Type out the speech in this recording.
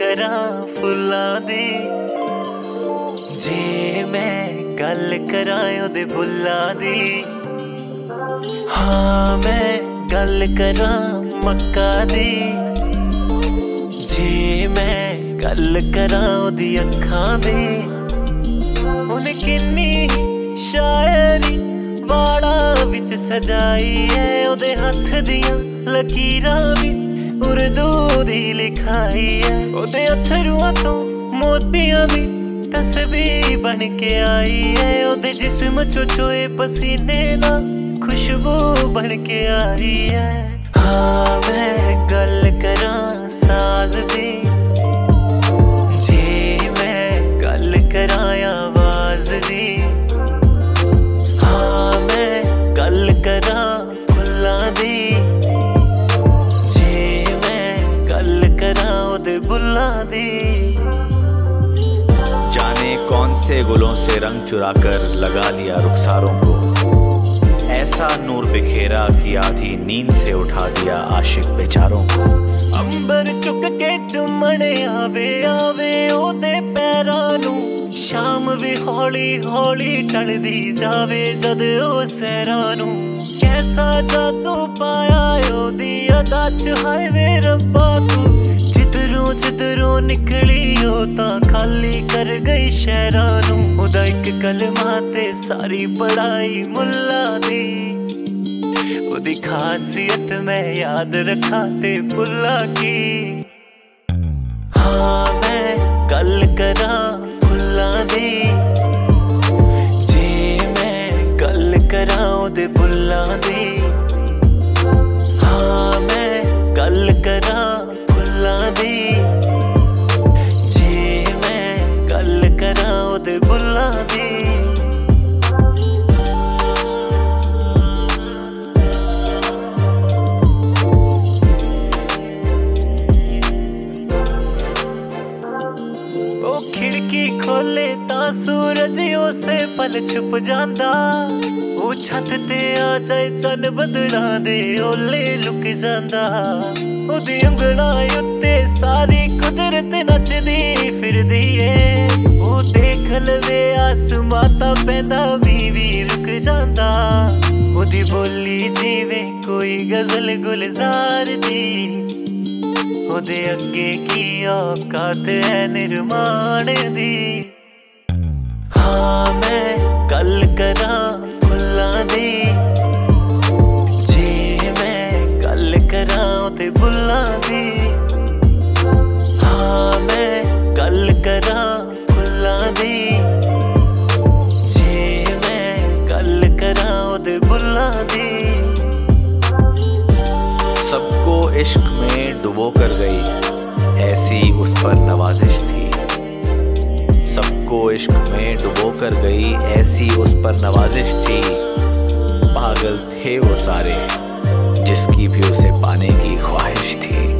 करा फुल्लां दी, जे मैं गल करां ओदे बुल्लां दी। हाँ मैं गल करां मक्का दी, जे मैं गल करां ओदी अखां दी। उन्हें किन्नी शायरी वाड़ा विच सजाई है, ओदे हत्थ दियां लकीरां भी उर्दू दी लिखाई है। ओदे अथरुआं तो मोतियां दी तस्बीह बन के आई है, ओदे जिस्म चो चोए पसीने ना खुशबू बन के आई है। हाँ मैं गल करां साज दी, जे मैं गल करां आवाज दी। हाँ मैं गल करां फुल्लां दी, जे मैं गल करां ओदे बुल्लां दी। जाने कौन से गुलों से रंग चुराकर लगा लिया रुखसारों को, ऐसा नूर बिखेरा कि आधी नींद से उठा दिया आशिक बेचारों को। अंबर चुक के चुमने आवे आवे ओदे पैरां नू, शाम भी हौली हौली टलदी जावे जद ओ सैरां नू। कैसा जादू पाया ओदी अदा च हाय वे रब्बा तू, जिधरों जिधरों निकली ओ तां खाली कर गई शहरां नू। ओदा इक कलमा ते सारी पढ़ाई मुल्ला दी, ओदी खासियत मैं याद रखा ते भुल्ला की। हाँ मैं गल करां फुल्लां दी, जे मैं गल करां ओदे बुल्लां दी। हाँ मैं गल करां फुल्लां दी, जे मैं गल करां ओदे बुल्लां दी। खिड़की खोले तां सूरज उसे पल छुप जांदा, ओ छत ते आ जाए चन बदला दे ओले लुक जांदा। ओदी उंगलां उत्ते सारी कुदरत नचदी फिरदी ए, ओ देख लवे आसमां तां पैंदा भी रुक जांदा। ओदी बोली जिवें कोई गजल गुलजार दी, ओदे अगे की औकात है निर्माण दी। हाँ मैं गल करां फुल्लां दी, जे मैं गल करां ओदे बुल्लां दी। हाँ मैं गल करां फुल्लां दी, जे मैं गल करां ओदे बुल्लां दी। सबको इश्क में डुबो कर गई ऐसी उस पर नवाजिश थी, सबको इश्क में डुबो कर गई ऐसी उस पर नवाजिश थी। पागल थे वो सारे जिसकी भी उसे पाने की ख्वाहिश थी।